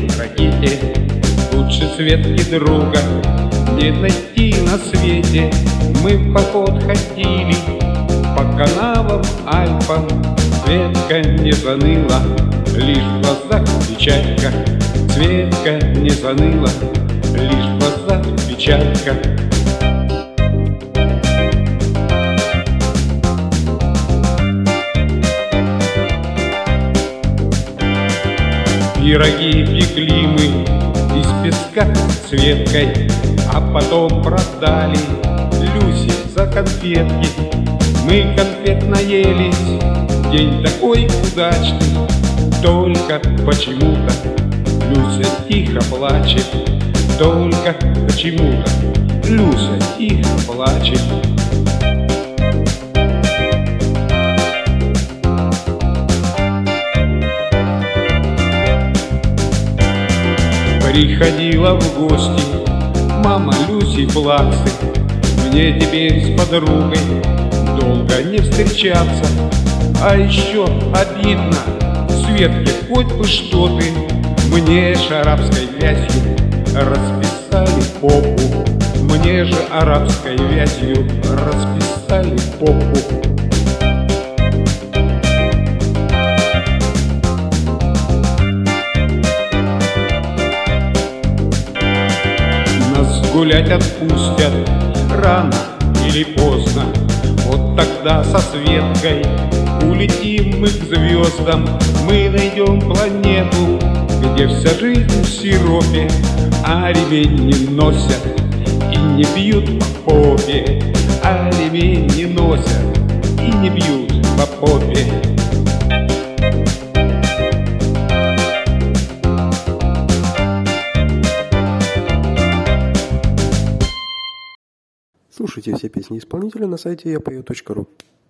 Раките, лучше Светки друга не найти на свете. Мы в поход ходили по канавам, Альпам. Светка не заныла, лишь в глазах печалька. Светка не заныла, лишь в глазах печалька. Пироги пекли мы из песка с Светкой, а потом продали Люсе за конфетки. Мы конфет наелись, день такой удачный, только почему-то Люся тихо плачет. Только почему-то Люся тихо плачет. Приходила в гости мама Люси Плаксы. Мне теперь с подругой долго не встречаться. А еще обидно, Светке, хоть бы что ты. Мне же арабской вязью расписали попу. Мне же арабской вязью расписали попу. Гулять отпустят рано или поздно. Вот тогда со Светкой улетим мы к звездам. Мы найдем планету, где вся жизнь в сиропе, а ремень не носят и не бьют по попе. А ремень не носят и не бьют по попе. Слушайте все песни исполнителя на сайте yapeo.ru.